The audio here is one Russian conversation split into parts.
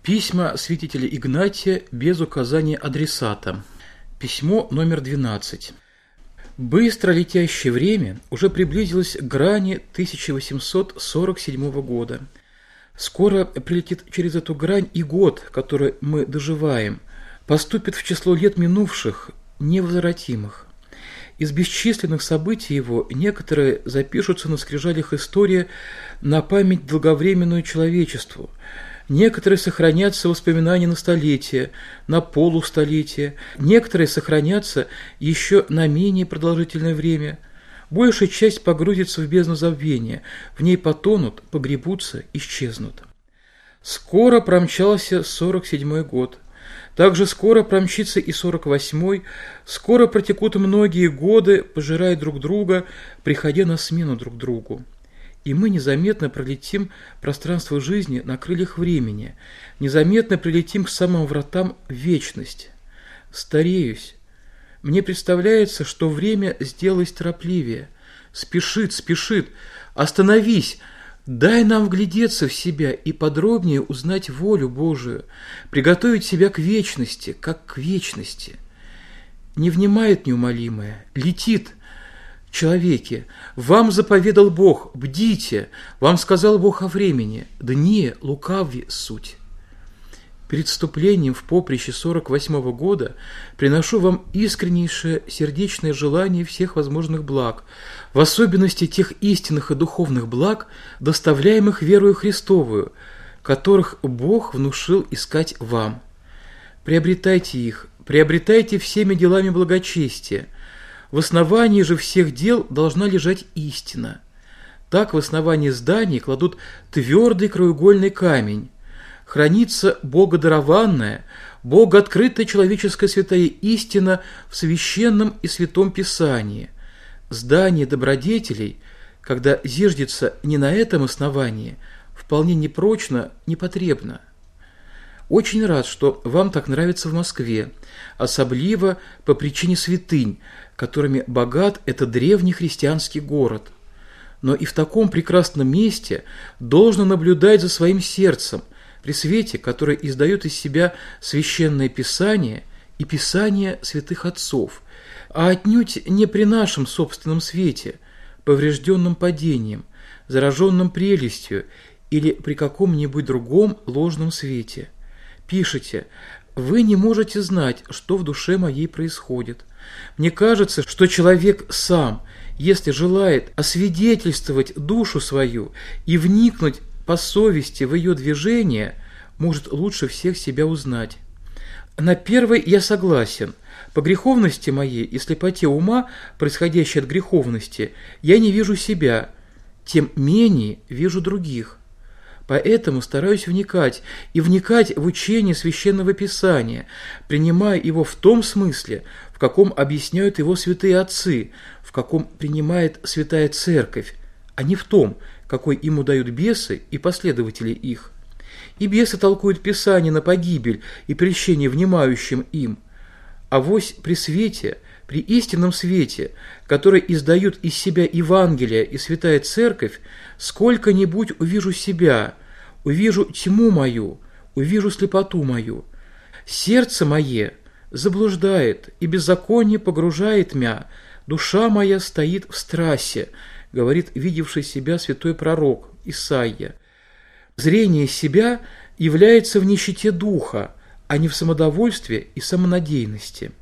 Письма святителя Игнатия без указания адресата. Письмо номер 12. Быстро летящее время уже приблизилось к грани 1847 года. Скоро прилетит через эту грань и год, который мы доживаем, поступит в число лет минувших, невозвратимых. Из бесчисленных событий его некоторые запишутся на скрижалях истории на память долговременную человечеству, некоторые сохранятся воспоминания на столетия, на полустолетия, некоторые сохранятся еще на менее продолжительное время. Большая часть погрузится в бездну забвения, в ней потонут, погребутся, исчезнут. Скоро промчался 47-й год. Также скоро промчится и 48-й, скоро протекут многие годы, пожирая друг друга, приходя на смену друг другу. И мы незаметно пролетим пространство жизни на крыльях времени, незаметно прилетим к самым вратам в вечность. Стареюсь. Мне представляется, что время сделалось торопливее. Спешит. Остановись! Дай нам вглядеться в себя и подробнее узнать волю Божию, приготовить себя к вечности, как к вечности. Не внимает неумолимое, летит. Человеки, вам заповедал Бог, бдите, вам сказал Бог о времени, дни лукавьи суть. Перед вступлением в поприще 48-го года приношу вам искреннейшее сердечное желание всех возможных благ, в особенности тех истинных и духовных благ, доставляемых верою Христовую, которых Бог внушил искать вам. Приобретайте их, приобретайте всеми делами благочестия. В основании же всех дел должна лежать истина. Так в основании зданий кладут твердый краеугольный камень. Хранится богодарованная, богооткрытая человеческая святая истина в священном и святом Писании. Здание добродетелей, когда зиждется не на этом основании, вполне непрочно, непотребно. Очень рад, что вам так нравится в Москве, особливо по причине святынь, которыми богат этот древний христианский город. Но и в таком прекрасном месте должно наблюдать за своим сердцем, при свете, который издает из себя священное Писание и Писание святых отцов, а отнюдь не при нашем собственном свете, поврежденном падением, зараженном прелестью или при каком-нибудь другом ложном свете. Пишите: «Вы не можете знать, что в душе моей происходит. Мне кажется, что человек сам, если желает освидетельствовать душу свою и вникнуть по совести в ее движение, может лучше всех себя узнать. На первой я согласен. По греховности моей и слепоте ума, происходящей от греховности, я не вижу себя, тем менее вижу других. Поэтому стараюсь вникать в учение Священного Писания, принимая его в том смысле, в каком объясняют его святые отцы, в каком принимает Святая Церковь, а не в том, какой ему дают бесы и последователи их. И бесы толкуют Писание на погибель и прельщение внимающим им. Авось при свете, при истинном свете, который издают из себя Евангелие и Святая Церковь, сколько-нибудь увижу себя, увижу тьму мою, увижу слепоту мою. Сердце мое заблуждает и беззаконие погружает мя, душа моя стоит в страсе, говорит видевший себя святой пророк Исаия. Зрение себя является в нищете духа, а не в самодовольстве и самонадеянности.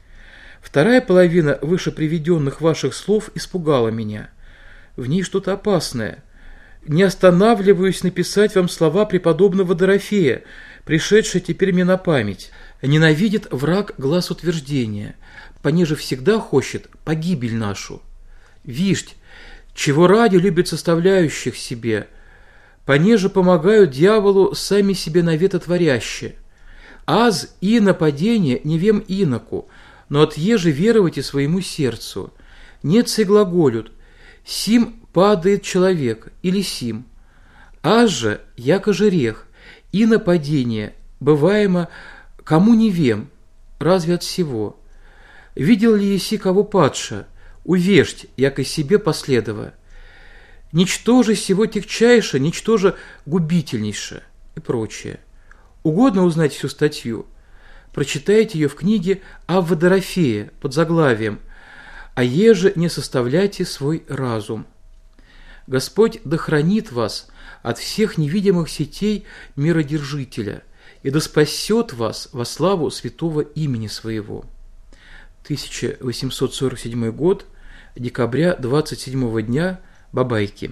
Вторая половина выше приведенных ваших слов испугала меня. В ней что-то опасное. Не останавливаюсь написать вам слова преподобного Дорофея, пришедшие теперь мне на память. Ненавидит враг глаз утверждения, понеже всегда хочет погибель нашу. Виждь, чего ради любит составляющих себе, понеже помогают дьяволу сами себе навета творяще. Аз и нападение не вем иноку, но отъеже веровайте своему сердцу. Нет сей глаголют, сим падает человек или сим. Аз же, яко жерех, и нападение, бываемо, кому не вем, разве от всего. Видел ли еси кого падша, увеждь, яко себе последово. Ничто же сего тягчайше, ничто же губительнейше и прочее. Угодно узнать всю статью? Прочитайте ее в книге Авва Дорофея под заглавием «А еже не составляйте свой разум». Господь да хранит вас от всех невидимых сетей миродержителя и да спасет вас во славу святого имени своего. 1847 год, декабря 27 дня, Бабайки.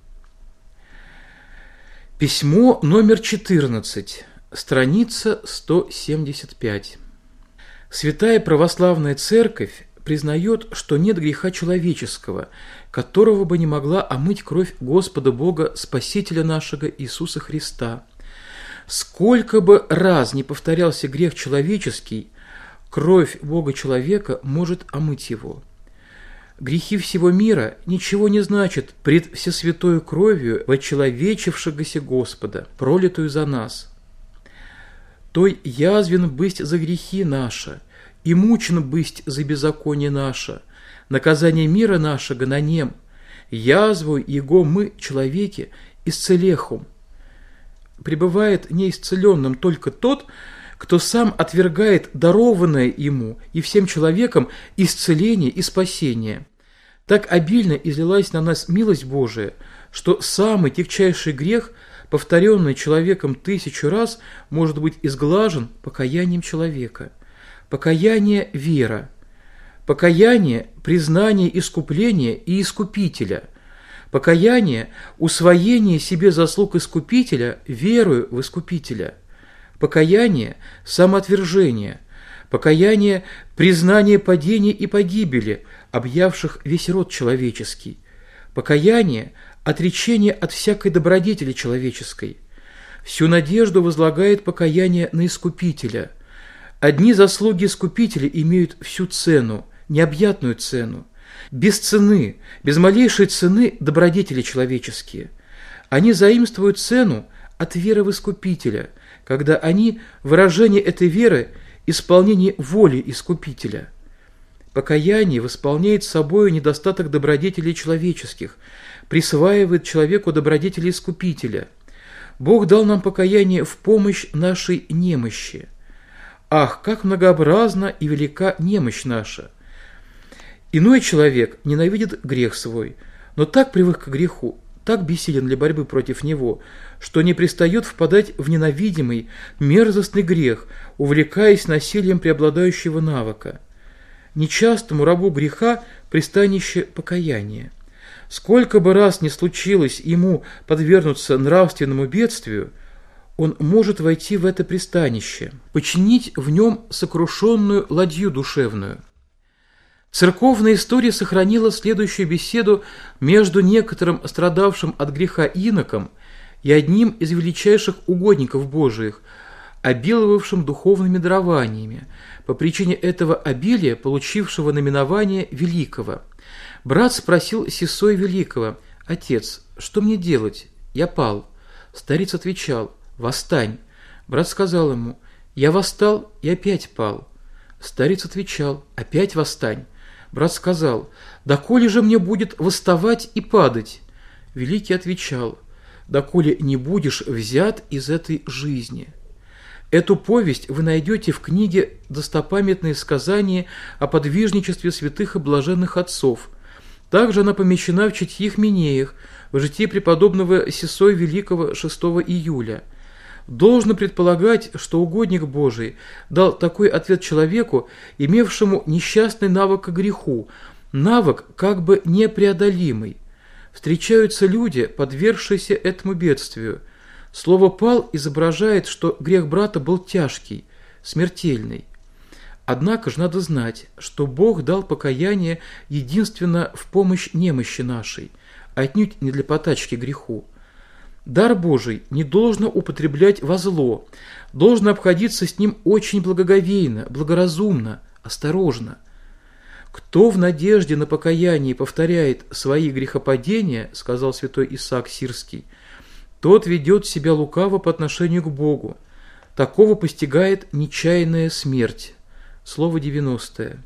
Письмо номер 14, страница 175. Святая Православная Церковь признает, что нет греха человеческого, которого бы не могла омыть кровь Господа Бога, Спасителя нашего Иисуса Христа. Сколько бы раз не повторялся грех человеческий, кровь Бога-человека может омыть его. Грехи всего мира ничего не значат пред всесвятою кровью вочеловечившегося Господа, пролитую за нас. Той язвен бысть за грехи наши, и мучен бысть за беззаконие наше, наказание мира нашего на нем, язву его мы, человеки, исцелехум. Пребывает неисцеленным только тот, кто сам отвергает дарованное ему и всем человекам исцеление и спасение. Так обильно излилась на нас милость Божия, что самый тягчайший грех, повторенный человеком 1000 раз, может быть изглажен покаянием человека. Покаяние – вера. Покаяние – признание искупления и искупителя. Покаяние – усвоение себе заслуг искупителя верою в искупителя. Покаяние – самоотвержение. Покаяние – признание падения и погибели, объявших весь род человеческий. Покаяние – отречение от всякой добродетели человеческой. Всю надежду возлагает покаяние на искупителя. Одни заслуги искупителя имеют всю цену, необъятную цену. Без цены, без малейшей цены добродетели человеческие. Они заимствуют цену от веры в искупителя, когда они выражение этой веры – исполнение воли искупителя. Покаяние восполняет собою недостаток добродетелей человеческих, присваивает человеку добродетели искупителя. Бог дал нам покаяние в помощь нашей немощи. Ах, как многообразна и велика немощь наша! Иной человек ненавидит грех свой, но так привык к греху, так бессилен для борьбы против него, что не пристает впадать в ненавидимый, мерзостный грех, увлекаясь насилием преобладающего навыка. Нечастому рабу греха пристанище покаяния. Сколько бы раз ни случилось ему подвергнуться нравственному бедствию, он может войти в это пристанище, починить в нем сокрушенную ладью душевную. Церковная история сохранила следующую беседу между некоторым страдавшим от греха иноком и одним из величайших угодников Божиих, обиловавшим духовными дарованиями, по причине этого обилия получившего наименование Великого. Брат спросил Сесой Великого: «Отец, что мне делать? Я пал». Старец отвечал: «Восстань». Брат сказал ему: «Я восстал и опять пал». Старец отвечал: «Опять восстань». Брат сказал: «Доколе же мне будет восставать и падать?» Великий отвечал: «Доколе не будешь взят из этой жизни». Эту повесть вы найдете в книге «Достопамятные сказания о подвижничестве святых и блаженных отцов». Также она помещена в Читьих Минеях, в житии преподобного Сесой Великого 6 июля. Должно предполагать, что угодник Божий дал такой ответ человеку, имевшему несчастный навык к греху, навык как бы непреодолимый. Встречаются люди, подвергшиеся этому бедствию. Слово «пал» изображает, что грех брата был тяжкий, смертельный. Однако же надо знать, что Бог дал покаяние единственно в помощь немощи нашей, отнюдь не для потачки греху. Дар Божий не должно употреблять во зло, должно обходиться с ним очень благоговейно, благоразумно, осторожно. Кто в надежде на покаяние повторяет свои грехопадения, сказал святой Исаак Сирский, тот ведет себя лукаво по отношению к Богу. Такого постигает нечаянная смерть. Слово 90.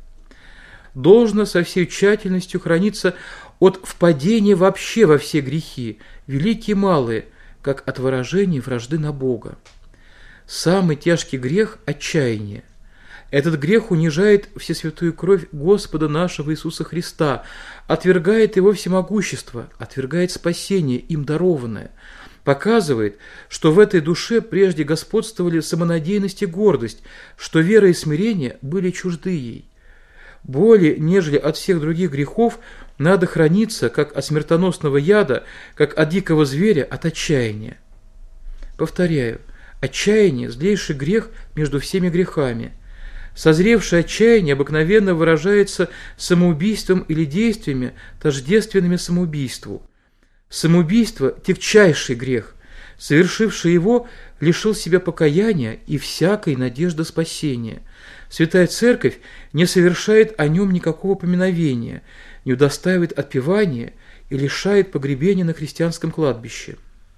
Должно со всей тщательностью храниться от впадения вообще во все грехи, великие и малые, как от выражения вражды на Бога. Самый тяжкий грех – отчаяние. Этот грех унижает всесвятую кровь Господа нашего Иисуса Христа, отвергает Его всемогущество, отвергает спасение, им дарованное, показывает, что в этой душе прежде господствовали самонадеянность и гордость, что вера и смирение были чужды ей. Более, нежели от всех других грехов, надо храниться, как от смертоносного яда, как от дикого зверя, от отчаяния. Повторяю, отчаяние – злейший грех между всеми грехами. Созревшее отчаяние обыкновенно выражается самоубийством или действиями, тождественными самоубийству. Самоубийство – тягчайший грех. Совершивший его лишил себя покаяния и всякой надежды спасения. Святая Церковь не совершает о нем никакого поминовения, не удостаивает отпевания и лишает погребения на христианском кладбище.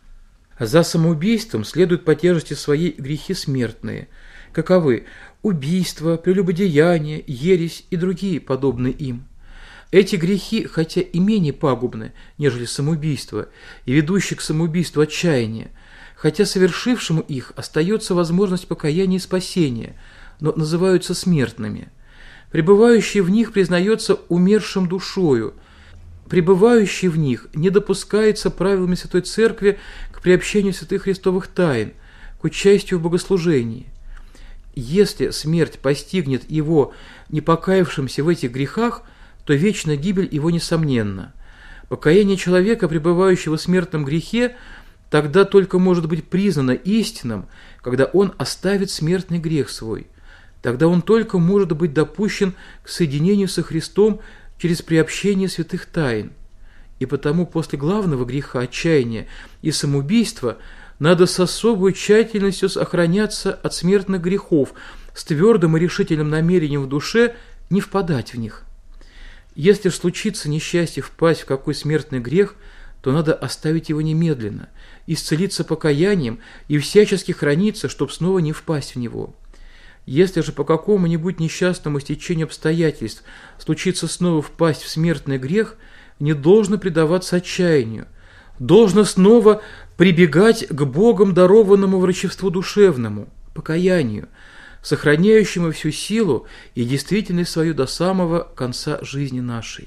За самоубийством следуют по тяжести своей грехи смертные, каковы убийство, прелюбодеяние, ересь и другие подобные им. Эти грехи, хотя и менее пагубны, нежели самоубийство, и ведущие к самоубийству отчаяние, хотя совершившему их остается возможность покаяния и спасения, но называются смертными. Пребывающий в них признается умершим душою, пребывающий в них не допускается правилами Святой Церкви к приобщению святых христовых тайн, к участию в богослужении. Если смерть постигнет его, не покаявшимся в этих грехах, то вечная гибель его несомненна. Покаяние человека, пребывающего в смертном грехе, тогда только может быть признано истинным, когда он оставит смертный грех свой. Тогда он только может быть допущен к соединению со Христом через приобщение святых тайн. И потому после главного греха отчаяния и самоубийства надо с особой тщательностью охраняться от смертных грехов, с твердым и решительным намерением в душе не впадать в них. Если ж случится несчастье впасть в какой смертный грех, то надо оставить его немедленно, исцелиться покаянием и всячески храниться, чтобы снова не впасть в него. Если же по какому-нибудь несчастному стечению обстоятельств случится снова впасть в смертный грех, не должно предаваться отчаянию, должно снова прибегать к Богом дарованному врачевству душевному, покаянию, сохраняющему всю силу и действительность свою до самого конца жизни нашей.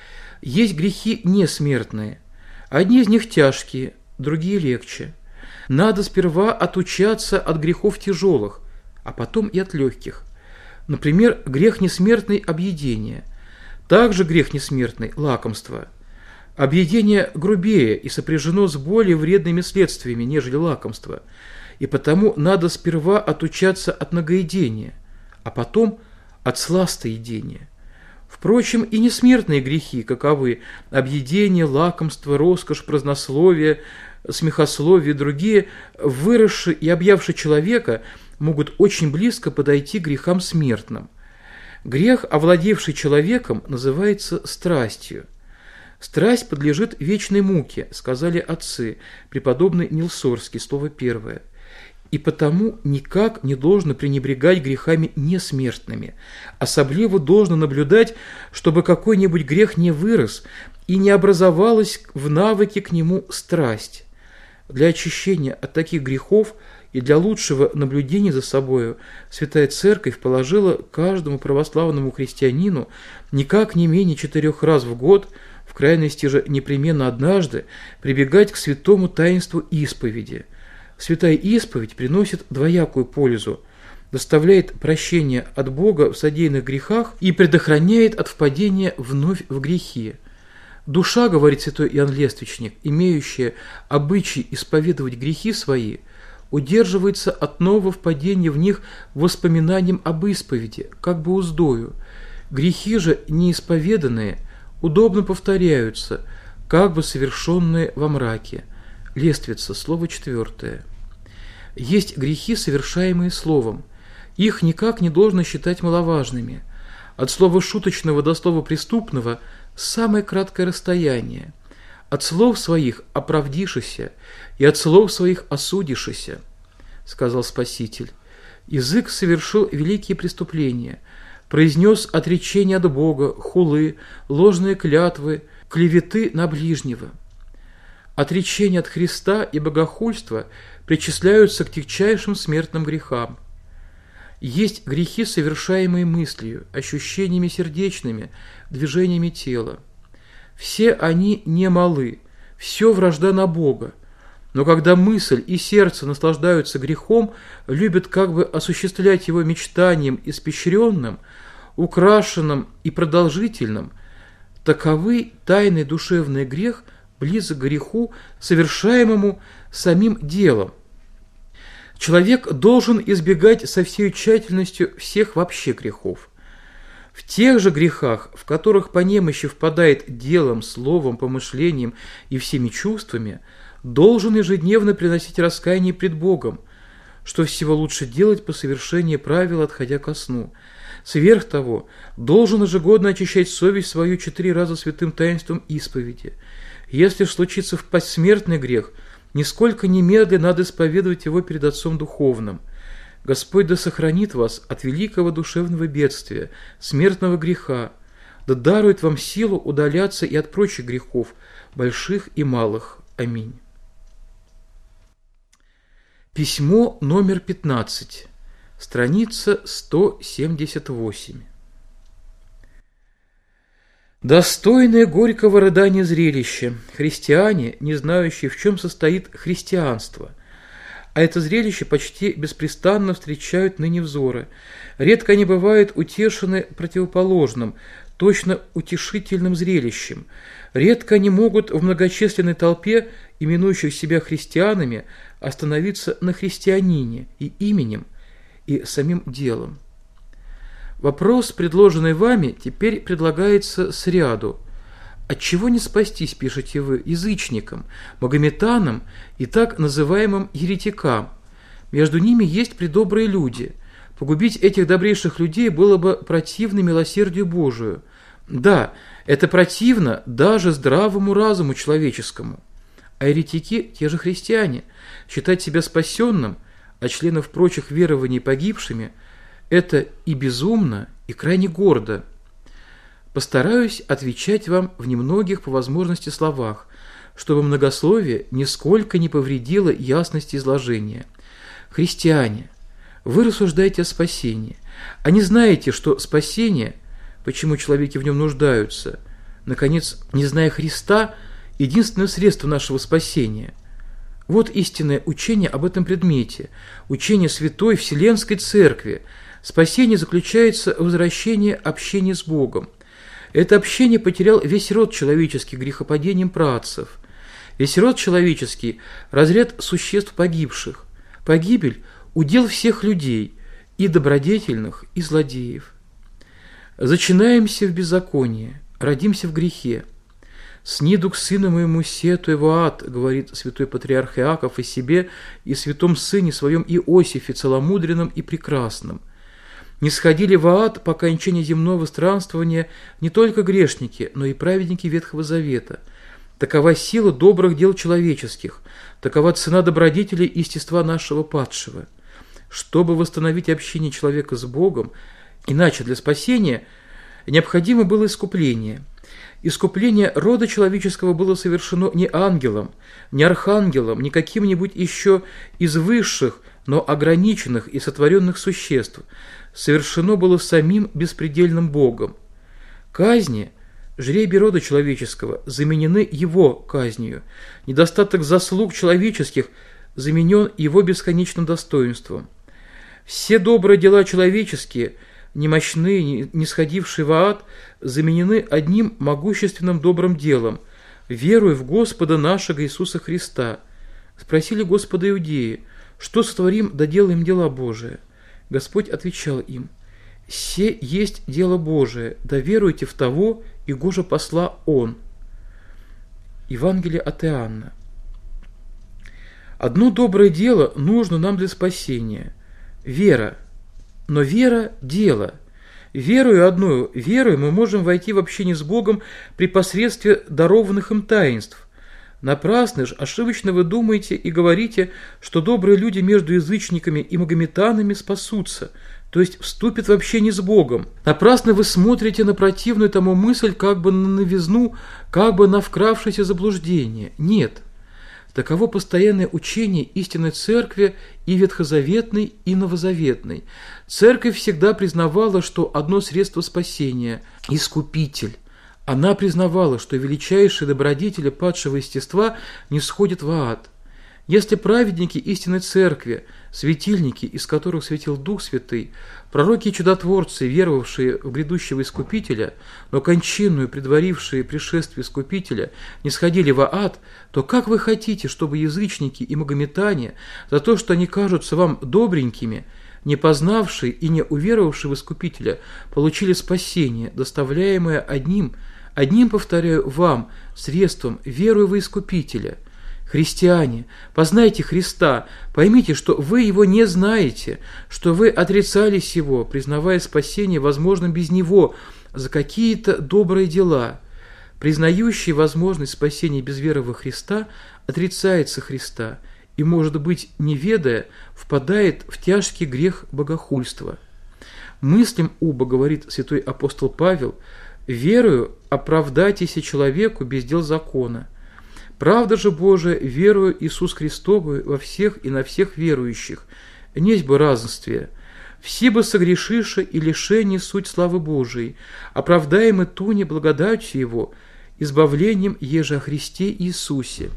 Есть грехи несмертные, одни из них тяжкие, другие легче. Надо сперва отучаться от грехов тяжелых, а потом и от легких. Например, грех несмертный – объедение. Также грех несмертный – лакомство. Объедение грубее и сопряжено с более вредными следствиями, нежели лакомство, и потому надо сперва отучаться от многоедения, а потом от сластоедения. Впрочем, и несмертные грехи, каковы объедение, лакомство, роскошь, празднословие, смехословие и другие, выросшие и объявшие человека, могут очень близко подойти к грехам смертным. Грех, овладевший человеком, называется страстью. Страсть подлежит вечной муке, сказали отцы, преподобный Нилсорский, слово первое. И потому никак не должно пренебрегать грехами несмертными. Особливо должно наблюдать, чтобы какой-нибудь грех не вырос и не образовалась в навыке к нему страсть. Для очищения от таких грехов и для лучшего наблюдения за собою Святая Церковь положила каждому православному христианину никак не менее 4 раз в год, в крайности же непременно однажды, прибегать к святому таинству исповеди. Святая исповедь приносит двоякую пользу, доставляет прощение от Бога в содеянных грехах и предохраняет от впадения вновь в грехи. Душа, говорит святой Иоанн Лествичник, имеющая обычай исповедовать грехи свои, удерживается от нового впадения в них воспоминанием об исповеди, как бы уздою. Грехи же неисповеданные удобно повторяются, как бы совершенные во мраке. Лествица, слово 4. Есть грехи, совершаемые словом. Их никак не должно считать маловажными. От слова шуточного до слова преступного самое краткое расстояние. От слов своих оправдишися и от слов своих осудишися, сказал Спаситель. Язык совершил великие преступления, произнес отречение от Бога, хулы, ложные клятвы, клеветы на ближнего. отречение от Христа и богохульство причисляются к тягчайшим смертным грехам. Есть грехи, совершаемые мыслью, ощущениями сердечными, движениями тела. Все они не малы, все вражда на Бога. Но когда мысль и сердце наслаждаются грехом, любят как бы осуществлять его мечтанием испещренным, украшенным и продолжительным, таковый тайный душевный грех близок к греху, совершаемому самим делом. Человек должен избегать со всей тщательностью всех вообще грехов. В тех же грехах, в которых по немощи впадает делом, словом, помышлением и всеми чувствами, должен ежедневно приносить раскаяние пред Богом, что всего лучше делать по совершении правил, отходя ко сну. Сверх того, должен ежегодно очищать совесть свою 4 раза святым таинством исповеди. Если ж случится впасть в смертный грех, нисколько немедля надо исповедовать его перед Отцом Духовным. Господь да сохранит вас от великого душевного бедствия, смертного греха, да дарует вам силу удаляться и от прочих грехов, больших и малых. Аминь. Письмо номер 15, страница 178. Достойное горького рыдания зрелище, христиане, не знающие, в чем состоит христианство. А это зрелище почти беспрестанно встречают ныне взоры. Редко они бывают утешены противоположным, точно утешительным зрелищем. Редко они могут в многочисленной толпе, именующих себя христианами, остановиться на христианине и именем, и самим делом. Вопрос, предложенный вами, теперь предлагается сряду. Отчего не спастись, пишете вы, язычникам, магометанам и так называемым еретикам? Между ними есть предобрые люди. Погубить этих добрейших людей было бы противно милосердию Божию. Да, это противно даже здравому разуму человеческому. А еретики, те же христиане, считать себя спасенным, а членов прочих верований погибшими – это и безумно, и крайне гордо. Постараюсь отвечать вам в немногих по возможности словах, чтобы многословие нисколько не повредило ясности изложения. Христиане, вы рассуждаете о спасении, а не знаете, что спасение, почему человеки в нем нуждаются, наконец, не зная Христа, единственное средство нашего спасения. Вот истинное учение об этом предмете, учение Святой Вселенской Церкви. Спасение заключается в возвращении общения с Богом. Это общение потерял весь род человеческий грехопадением праотцев. Весь род человеческий – разряд существ погибших. Погибель – удел всех людей, и добродетельных, и злодеев. Зачинаемся в беззаконии, родимся в грехе. «Сниду к сыну моему сету его ад», говорит святой патриарх Иаков о себе и святом сыне своем Иосифе, целомудренном и прекрасном. Не сходили в ад по окончании земного странствования не только грешники, но и праведники Ветхого Завета. Такова сила добрых дел человеческих, такова цена добродетелей и естества нашего падшего. Чтобы восстановить общение человека с Богом, иначе для спасения необходимо было искупление. Искупление рода человеческого было совершено не ангелом, не архангелом, не каким-нибудь еще из высших, но ограниченных и сотворенных существ. Совершено было самим беспредельным Богом. Казни, жребий рода человеческого, заменены его казнью. Недостаток заслуг человеческих заменен его бесконечным достоинством. Все добрые дела человеческие, немощные, не сходившие в ад, заменены одним могущественным добрым делом, веруя в Господа нашего Иисуса Христа. Спросили Господа иудеи, что сотворим, да делаем дела Божие. Господь отвечал им, «Се есть дело Божие, да веруйте в того, и гоже посла Он». Евангелие от Иоанна. Одно доброе дело нужно нам для спасения – вера. Но вера – дело. Верою одною верою мы можем войти в общение с Богом при посредстве дарованных им таинств. Напрасно же, ошибочно вы думаете и говорите, что добрые люди между язычниками и магометанами спасутся, то есть вступят в общение с Богом. Напрасно вы смотрите на противную тому мысль, как бы на новизну, как бы на вкравшееся заблуждение. Нет. Таково постоянное учение истинной церкви и ветхозаветной, и новозаветной. Церковь всегда признавала, что одно средство спасения – Искупитель. Она признавала, что величайшие добродетели падшего естества не сходят в ад. Если праведники истинной церкви, светильники, из которых светил Дух Святый, пророки и чудотворцы, веровавшие в грядущего Искупителя, но кончинную предварившие пришествие Искупителя, не сходили в ад, то как вы хотите, чтобы язычники и магометане за то, что они кажутся вам добренькими, не познавшие и не уверовавшие в Искупителя, получили спасение, доставляемое одним, повторяю, вам, средством, верою во Искупителя? Христиане, познайте Христа, поймите, что вы Его не знаете, что вы отрицались Его, признавая спасение возможным без Него за какие-то добрые дела. Признающий возможность спасения без веры во Христа отрицается Христа и, может быть, не ведая, впадает в тяжкий грех богохульства. «Мыслим убо, — говорит святой апостол Павел, — верою оправдайтесь человеку без дел закона. Правда же Божия, верую Иисус Христову во всех и на всех верующих, несть бы разнствие. Все бы согрешиши и лишение суть славы Божией, оправдаемы туне благодатью Его, избавлением еже о Христе Иисусе».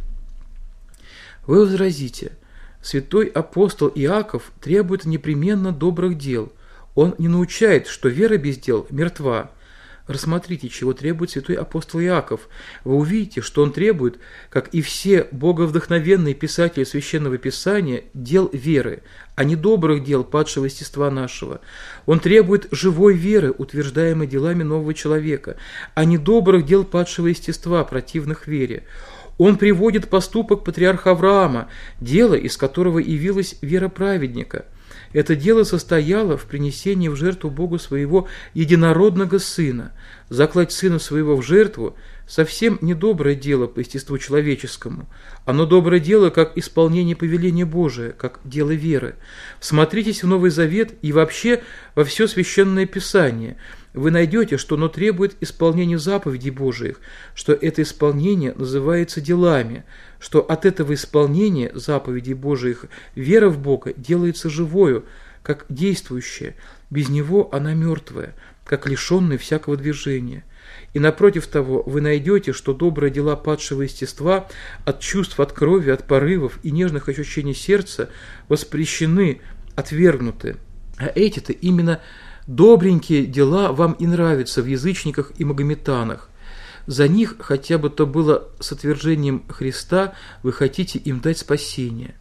Вы возразите: святой апостол Иаков требует непременно добрых дел. Он не научает, что вера без дел мертва. Рассмотрите, чего требует святой апостол Иаков. Вы увидите, что он требует, как и все боговдохновенные писатели Священного Писания, дел веры, а не добрых дел падшего естества нашего. Он требует живой веры, утверждаемой делами нового человека, а не добрых дел падшего естества, противных вере. Он приводит поступок патриарха Авраама, дело, из которого явилась вера праведника. Это дело состояло в принесении в жертву Богу своего единородного Сына. Заклать Сына своего в жертву – совсем не доброе дело по естеству человеческому. Оно доброе дело, как исполнение повеления Божия, как дело веры. Смотритесь в Новый Завет и вообще во все Священное Писание. Вы найдете, что оно требует исполнения заповедей Божиих, что это исполнение называется делами, что от этого исполнения заповедей Божиих вера в Бога делается живою, как действующая, без него она мертвая, как лишенная всякого движения. И напротив того, вы найдете, что добрые дела падшего естества от чувств, от крови, от порывов и нежных ощущений сердца воспрещены, отвергнуты. А эти-то именно добренькие дела вам и нравятся в язычниках и магометанах. За них, хотя бы то было с отвержением Христа, вы хотите им дать спасение.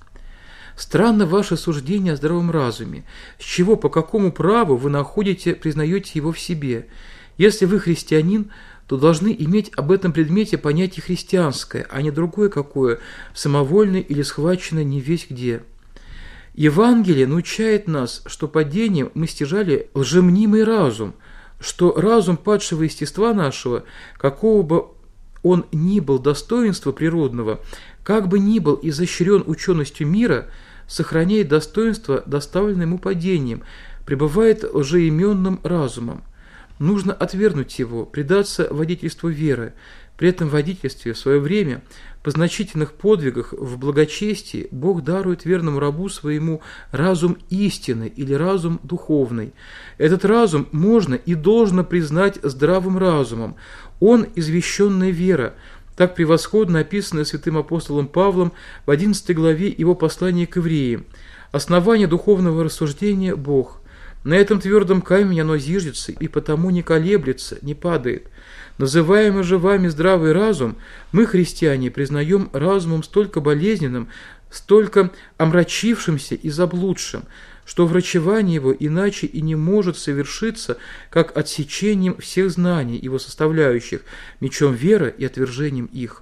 Странно ваше суждение о здравом разуме. С чего, по какому праву вы признаете его в себе? Если вы христианин, то должны иметь об этом предмете понятие христианское, а не другое какое, самовольное или схваченное не весть где. Евангелие научает нас, что падением мы стяжали лжемнимый разум, что разум падшего естества нашего, какого бы он ни был достоинства природного, как бы ни был изощрен ученостью мира, сохраняет достоинство, доставленное ему падением, пребывает лжеименным разумом. Нужно отвергнуть его, предаться водительству веры. При этом водительстве в свое время, по значительных подвигах в благочестии, Бог дарует верному рабу своему разум истины или разум духовный. Этот разум можно и должно признать здравым разумом. Он – извещенная вера, так превосходно описанная святым апостолом Павлом в 11 главе его послания к евреям. Основание духовного рассуждения – Бог. На этом твердом камне оно зиждется и потому не колеблется, не падает. Называемый же вами здравый разум, мы, христиане, признаем разумом столько болезненным, столько омрачившимся и заблудшим, что врачевание его иначе и не может совершиться, как отсечением всех знаний его составляющих, мечом веры и отвержением их.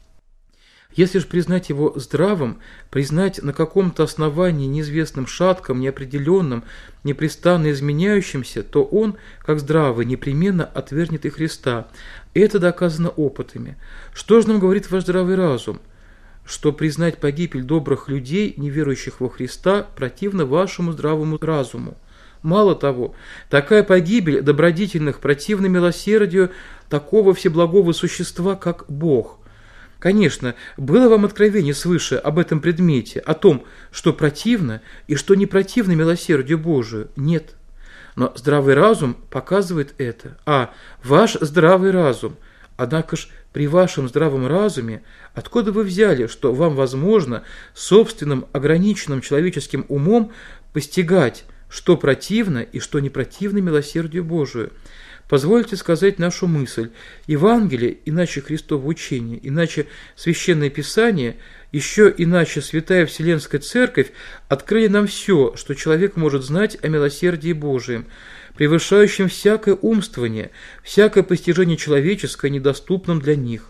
Если же признать его здравым, признать на каком-то основании неизвестным шатком, неопределенным, непрестанно изменяющимся, то он, как здравый, непременно отвергнет и Христа. Это доказано опытами. Что же нам говорит ваш здравый разум? Что признать погибель добрых людей, не верующих во Христа, противно вашему здравому разуму. Мало того, такая погибель добродетельных противна милосердию такого всеблагого существа, как Бог. Конечно, было вам откровение свыше об этом предмете, о том, что противно и что не противно милосердию Божию? Нет. Но здравый разум показывает это. Ваш здравый разум. Однако ж при вашем здравом разуме откуда вы взяли, что вам возможно собственным ограниченным человеческим умом постигать, что противно и что не противно милосердию Божию? Позвольте сказать нашу мысль. Евангелие, иначе Христово учение, иначе Священное Писание, еще иначе Святая Вселенская Церковь открыли нам все, что человек может знать о милосердии Божием, превышающем всякое умствование, всякое постижение человеческое, недоступным для них.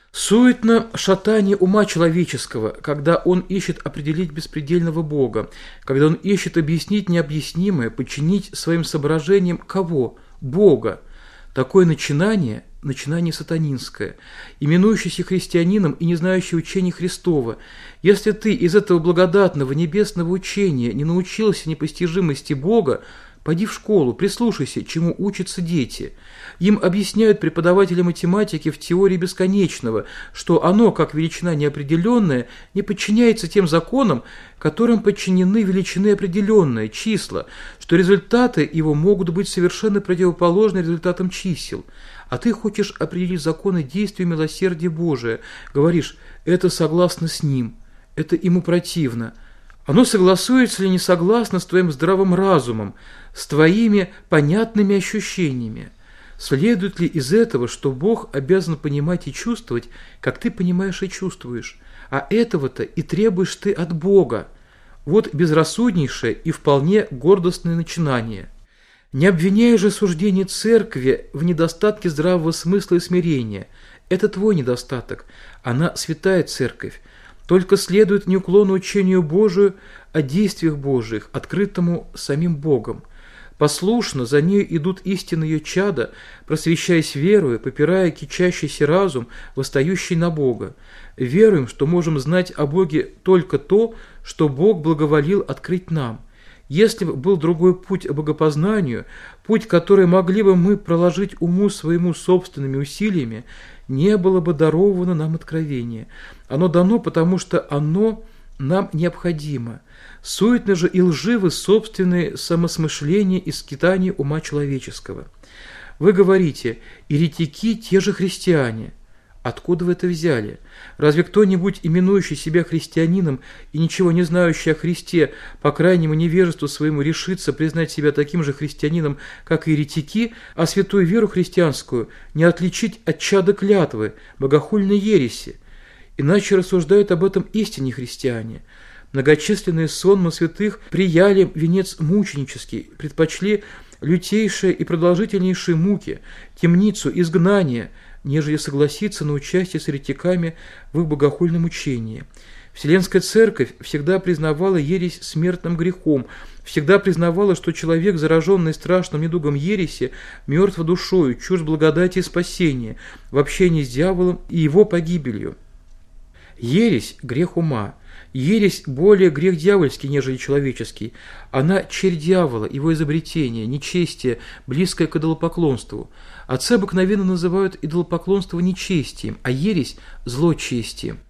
Суетно шатание ума человеческого, когда он ищет определить беспредельного Бога, когда он ищет объяснить необъяснимое, подчинить своим соображениям кого? Бога. Такое начинание сатанинское, именующееся христианином и не знающее учения Христова. Если ты из этого благодатного небесного учения не научился непостижимости Бога, пойди в школу, прислушайся, чему учатся дети. Им объясняют преподаватели математики в теории бесконечного, что оно, как величина неопределенная, не подчиняется тем законам, которым подчинены величины определенные, числа, что результаты его могут быть совершенно противоположны результатам чисел. А ты хочешь определить законы действия милосердия Божия, говоришь, это согласно с ним, это ему противно. Оно согласуется ли не согласно с твоим здравым разумом, с твоими понятными ощущениями? Следует ли из этого, что Бог обязан понимать и чувствовать, как ты понимаешь и чувствуешь? А этого-то и требуешь ты от Бога. Вот безрассуднейшее и вполне гордостное начинание. Не обвиняй же суждение Церкви в недостатке здравого смысла и смирения. Это твой недостаток. Она святая Церковь. Только следует неуклонно учению Божию о действиях Божиих, открытому самим Богом. Послушно за нею идут истинно ее чада, просвещаясь верою, попирая кичащийся разум, восстающий на Бога. Веруем, что можем знать о Боге только то, что Бог благоволил открыть нам. Если бы был другой путь к богопознанию, путь, который могли бы мы проложить уму своему собственными усилиями, не было бы даровано нам откровение. Оно дано, потому что оно нам необходимо. Суетно же и лживы собственные самосмышления и скитания ума человеческого. Вы говорите, еретики те же христиане. Откуда вы это взяли? Разве кто-нибудь, именующий себя христианином и ничего не знающий о Христе, по крайнему невежеству своему решится признать себя таким же христианином, как и еретики, а святую веру христианскую не отличить от чада клятвы, богохульной ереси? Иначе рассуждают об этом истинные христиане. Многочисленные сонмы святых прияли венец мученический, предпочли лютейшие и продолжительнейшие муки, темницу, изгнание, нежели согласиться на участие с еретиками в их богохульном учении. Вселенская Церковь всегда признавала ересь смертным грехом, всегда признавала, что человек, зараженный страшным недугом ереси, мертв душою, чужд благодати и спасения, в общении с дьяволом и его погибелью. Ересь – грех ума. Ересь более грех дьявольский, нежели человеческий. Она черь дьявола, его изобретение, нечестие, близкое к идолопоклонству. Отцы обыкновенно называют идолопоклонство нечестием, а ересь – злочестием.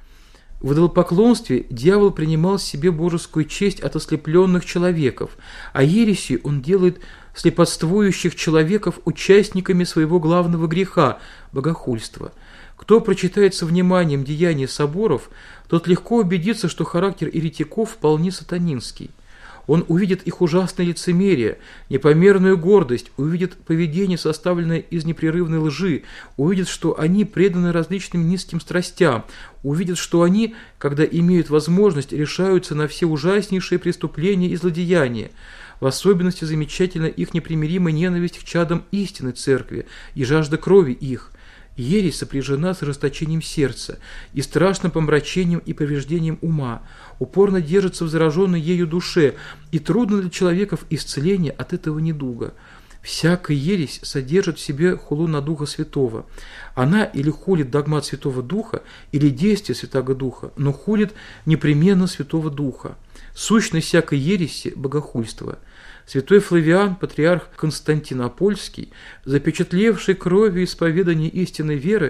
В идолопоклонстве дьявол принимал себе божескую честь от ослепленных человеков, а ересью он делает слепотствующих человеков участниками своего главного греха – богохульства. Кто прочитает со вниманием деяния соборов, тот легко убедится, что характер еретиков вполне сатанинский. Он увидит их ужасное лицемерие, непомерную гордость, увидит поведение, составленное из непрерывной лжи, увидит, что они преданы различным низким страстям, увидит, что они, когда имеют возможность, решаются на все ужаснейшие преступления и злодеяния. В особенности замечательна их непримиримая ненависть к чадам истинной церкви и жажда крови их. Ересь сопряжена с ожесточением сердца и страшным помрачением и повреждением ума, упорно держится в зараженной ею душе, и трудно для человеков исцеление от этого недуга. Всякая ересь содержит в себе хулу на Духа Святого. Она или хулит догмат Святого Духа, или действие Святого Духа, но хулит непременно Святого Духа. Сущность всякой ереси – богохульство. Святой Флавиан, патриарх Константинопольский, запечатлевший кровью исповедание истинной веры,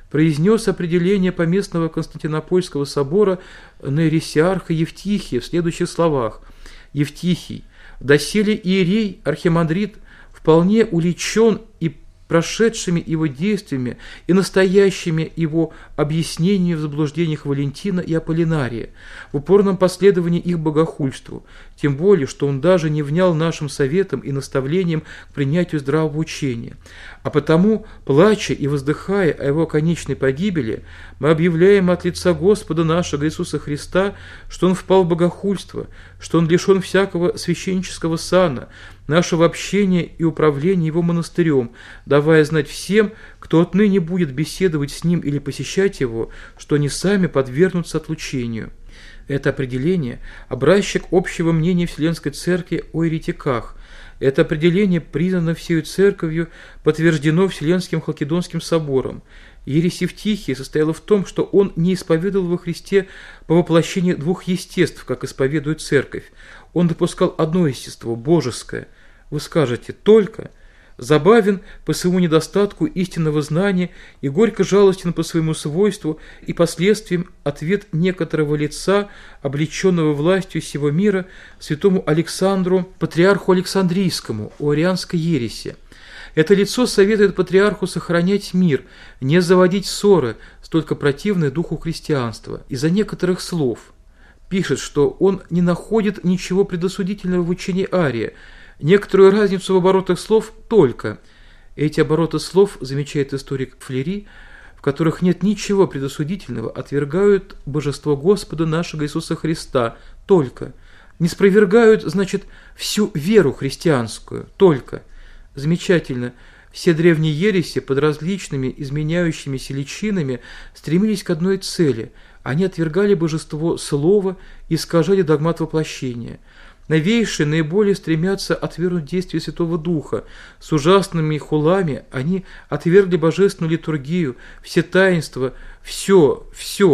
произнес определение поместного Константинопольского собора на ересиарха Евтихия в следующих словах: «Евтихий, доселе иерей архимандрит вполне уличен и прошедшими его действиями и настоящими его объяснениями в заблуждениях Валентина и Аполлинария, в упорном последовании их богохульству, тем более, что он даже не внял нашим советам и наставлениям к принятию здравого учения. А потому, плача и воздыхая о его конечной погибели, мы объявляем от лица Господа нашего Иисуса Христа, что он впал в богохульство, что он лишен всякого священнического сана, нашего общения и управления его монастырем, давая знать всем, кто отныне будет беседовать с ним или посещать его, что они сами подвергнутся отлучению». Это определение – образчик общего мнения Вселенской Церкви о еретиках. Это определение признано всею Церковью, подтверждено Вселенским Халкидонским собором. Ересь Евтихия состояла в том, что он не исповедовал во Христе по воплощению двух естеств, как исповедует Церковь. Он допускал одно естество – божеское. Вы скажете «только». Забавен по своему недостатку истинного знания и горько жалостен по своему свойству и последствиям ответ некоторого лица, облеченного властью сего мира, святому Александру, патриарху Александрийскому, о арианской ереси. Это лицо советует патриарху сохранять мир, не заводить ссоры, столько противные духу христианства, из-за некоторых слов. Пишет, что он не находит ничего предосудительного в учении Ария, некоторую разницу в оборотах слов только. Эти обороты слов, замечает историк Флери, в которых нет ничего предосудительного, отвергают божество Господа нашего Иисуса Христа только. Не спровергают, значит, всю веру христианскую только. Замечательно. Все древние ереси под различными изменяющимися личинами стремились к одной цели. Они отвергали божество Слова и искажали догмат воплощения. Новейшие наиболее стремятся отвергнуть действие Святого Духа. С ужасными хулами они отвергли божественную литургию, все таинства, все,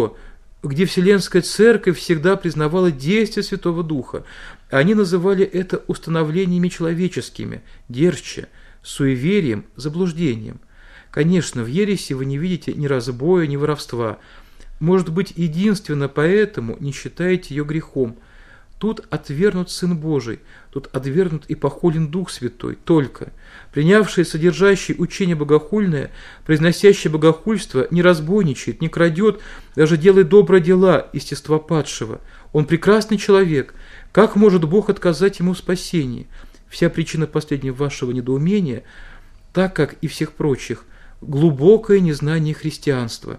где Вселенская Церковь всегда признавала действие Святого Духа. Они называли это установлениями человеческими, дерзче, суеверием, заблуждением. Конечно, в ереси вы не видите ни разбоя, ни воровства. Может быть, единственно поэтому не считаете ее грехом. Тут отвергнут Сын Божий, тут отвергнут и похулен Дух Святой, только. Принявший содержащий учение богохульное, произносящий богохульство, не разбойничает, не крадет, даже делает добрые дела естества падшего. Он прекрасный человек. Как может Бог отказать ему в спасении? Вся причина последнего вашего недоумения, так как и всех прочих, глубокое незнание христианства.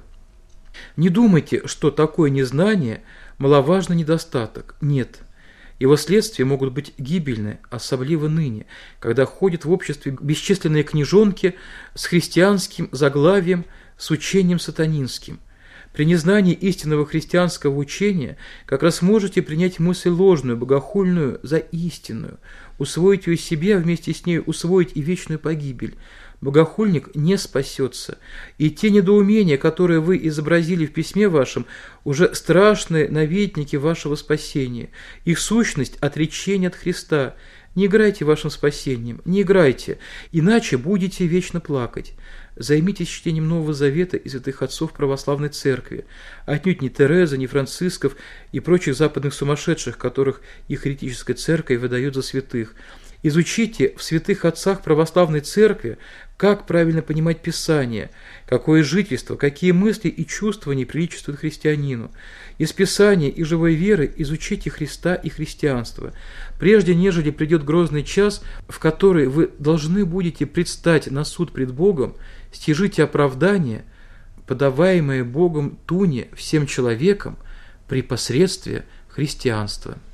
Не думайте, что такое незнание – маловажный недостаток. Нет. Его следствия могут быть гибельны, особливо ныне, когда ходят в обществе бесчисленные книжонки с христианским заглавием, с учением сатанинским. При незнании истинного христианского учения как раз можете принять мысль ложную, богохульную за истинную, усвоить ее себе, а вместе с ней усвоить и вечную погибель. Богохульник не спасется, и те недоумения, которые вы изобразили в письме вашем, уже страшные наветники вашего спасения. Их сущность – отречение от Христа. Не играйте вашим спасением, не играйте, иначе будете вечно плакать. Займитесь чтением Нового Завета и святых отцов православной церкви, отнюдь не Тереза, не Францисков и прочих западных сумасшедших, которых их еретическая церковь выдает за святых. Изучите в святых отцах православной церкви, как правильно понимать Писание, какое жительство, какие мысли и чувства не приличествуют христианину. Из Писания и живой веры изучите Христа и христианство, прежде нежели придет грозный час, в который вы должны будете предстать на суд пред Богом, стяжите оправдание, подаваемое Богом туне всем человекам при посредстве христианства.